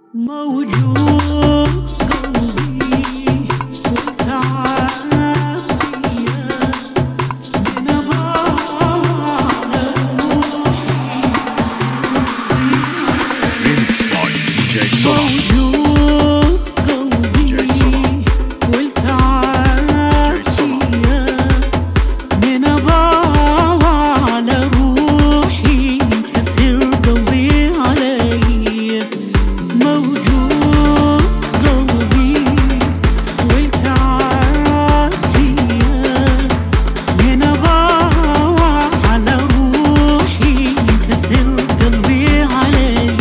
موجود قلبي والتعب بيا بنبع على روحي موجود قلبي والتعب بيا بنبع على روحي كسر قلبي علي موجود قلبي والتعب بيا بنبع على روحي كسر قلبي علي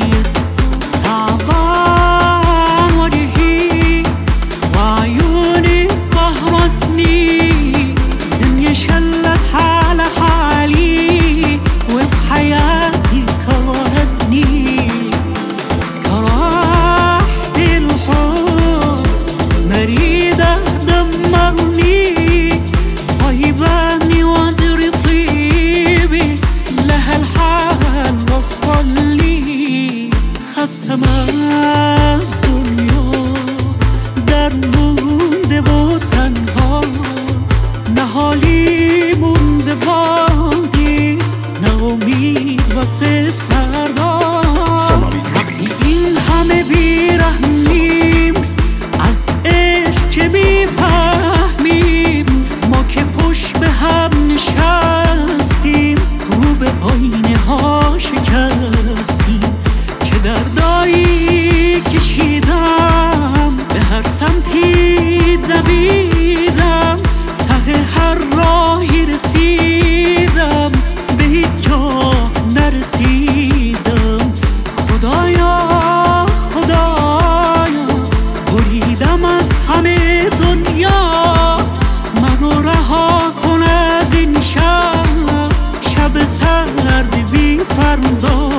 تعبان وجهي وعيوني قهرتني دنيا شلت حال حالي وفي حياتي كرهتني كرهت الحب مريضة دمرني طيباني وادري طيبي لها الحال وصل لي خسماز دنیا در مونده و تنها نهالی مونده باقی ناامید واسه فردا وقتی این همه بیرحمیم از عشق چه میفهمیم ما که پشت به هم نشستیم رو به آینه ها شکستیم چه دردایی کشیدم به هر سمتی دویدم ته هر راهی رسیدم به هیچ جا نرسیدم خدایا خدایا بریدم از همه دنیا منو رها کن از این شب سرد بی فردا